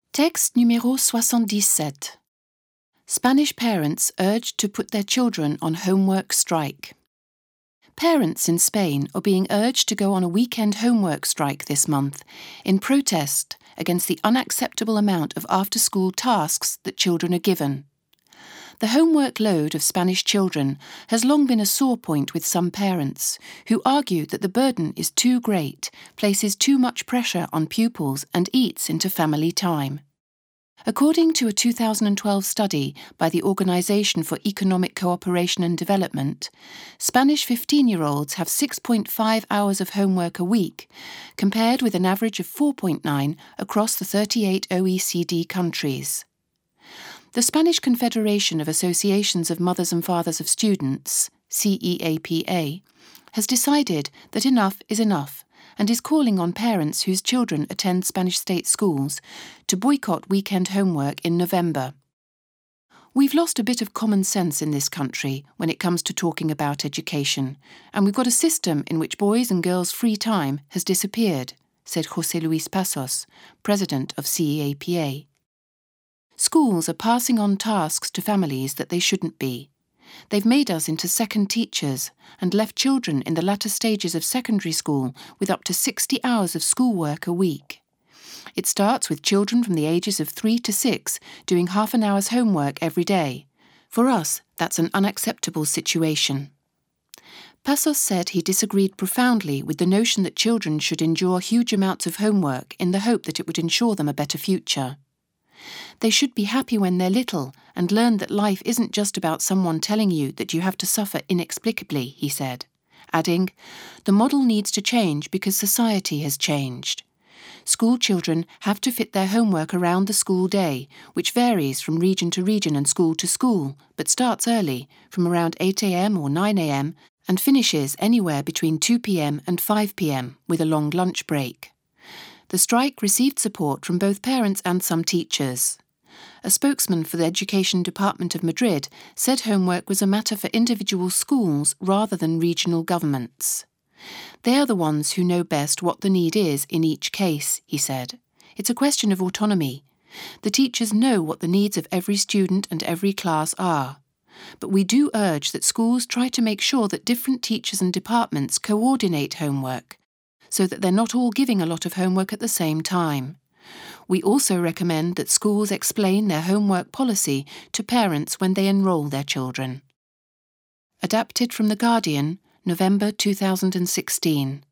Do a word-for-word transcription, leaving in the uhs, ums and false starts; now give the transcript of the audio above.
Texte numéro soixante-dix-sept. Spanish parents urged to put their children on homework strike. Parents in Spain are being urged to go on a weekend homework strike this month in protest against the unacceptable amount of after-school tasks that children are given. The homework load of Spanish children has long been a sore point with some parents, who argue that the burden is too great, places too much pressure on pupils and eats into family time. According to a two thousand twelve study by the Organization for Economic Cooperation and Development, Spanish fifteen-year-olds have six point five hours of homework a week, compared with an average of four point nine across the thirty-eight O E C D countries. The Spanish Confederation of Associations of Mothers and Fathers of Students, C E A P A, has decided that enough is enough and is calling on parents whose children attend Spanish state schools to boycott weekend homework in November. We've lost a bit of common sense in this country when it comes to talking about education, and we've got a system in which boys' and girls' free time has disappeared, said José Luis Pasos, president of C E A P A. Schools are passing on tasks to families that they shouldn't be. They've made us into second teachers and left children in the latter stages of secondary school with up to sixty hours of schoolwork a week. It starts with children from the ages of three to six doing half an hour's homework every day. For us, that's an unacceptable situation. Pasos said he disagreed profoundly with the notion that children should endure huge amounts of homework in the hope that it would ensure them a better future. They should be happy when they're little and learn that life isn't just about someone telling you that you have to suffer inexplicably, he said, adding, "The model needs to change because society has changed. School children have to fit their homework around the school day, which varies from region to region and school to school, but starts early, from around eight a.m. or nine a.m, and finishes anywhere between two p.m. and five p.m, with a long lunch break." The strike received support from both parents and some teachers. A spokesman for the Education Department of Madrid said homework was a matter for individual schools rather than regional governments. They are the ones who know best what the need is in each case, he said. It's a question of autonomy. The teachers know what the needs of every student and every class are. But we do urge that schools try to make sure that different teachers and departments coordinate homework, so that they're not all giving a lot of homework at the same time. We also recommend that schools explain their homework policy to parents when they enrol their children. Adapted from The Guardian, November two thousand sixteen.